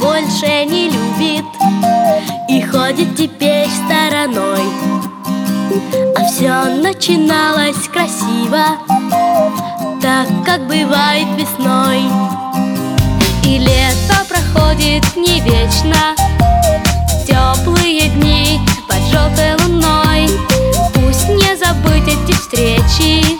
больше не любит и ходит теперь стороной. А все начиналось красиво, так как бывает весной. И лето проходит не вечно, теплые дни под желтой луной. Пусть не забыть эти встречи,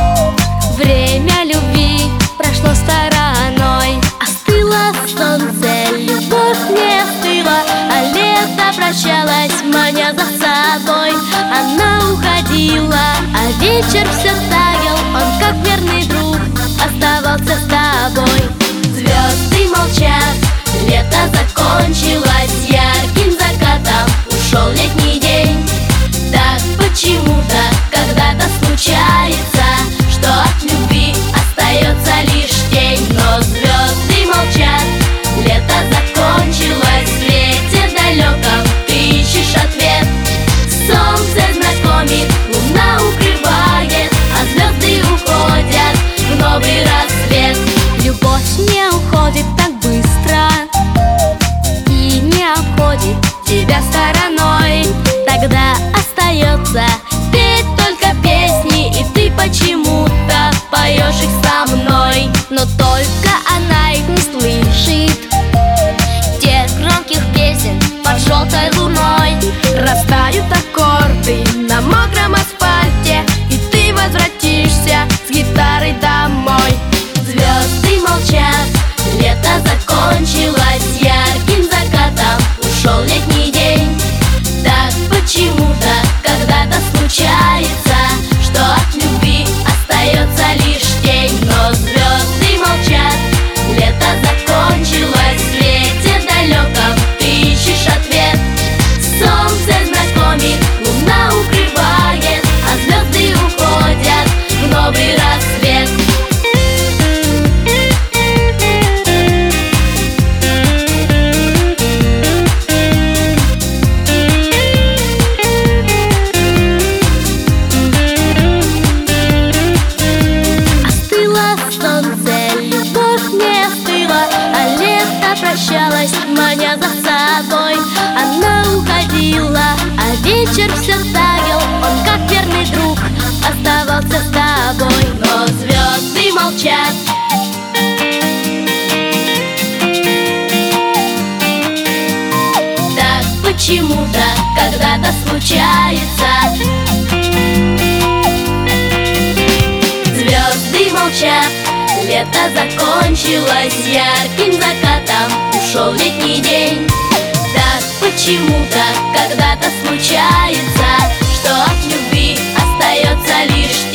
время любви прошло стороной. Остыло солнце, любовь не остыла, а лето прощалось, маня за собой. Она уходила, а вечер все таял, он как верный друг оставался с тобой. Звезды молчат, лето закончилось, ярким закатом ушел летний день. Так почему-то когда-то случается, что от любви остается лишь тень. Но звезды молчат, лето закончилось, в свете далеком ты ищешь ответ. Солнце знакомит, луна укрывает, а звезды уходят в новый рассвет. Любовь не уходит так быстро и не обходит тебя стороной. Тогда остается петь только песни, и ты почему-то поешь их со мной. Но только она их не слышит, тех громких песен под желтой луной. Растают аккорды на мокром асфальте, и ты возвратишься с гитарой домой. Звезды молчат, лето закончилось, ярким закатом ушел летний день. Так почему-то когда-то случается, что от любви остается лишь тень. Но звезды молчат, лето закончилось, в свете далеком ты ищешь ответ. Солнце знакомит, луна укрывает, а звезды уходят в новый рассвет. Прощалась, маня за собой. Она уходила, а вечер все таял, он как верный друг оставался с тобой. Но звезды молчат, так почему-то когда-то случается. Звезды молчат, лето закончилось, ярким закатом ушел летний день. Так почему-то когда-то случается, что от любви остается лишь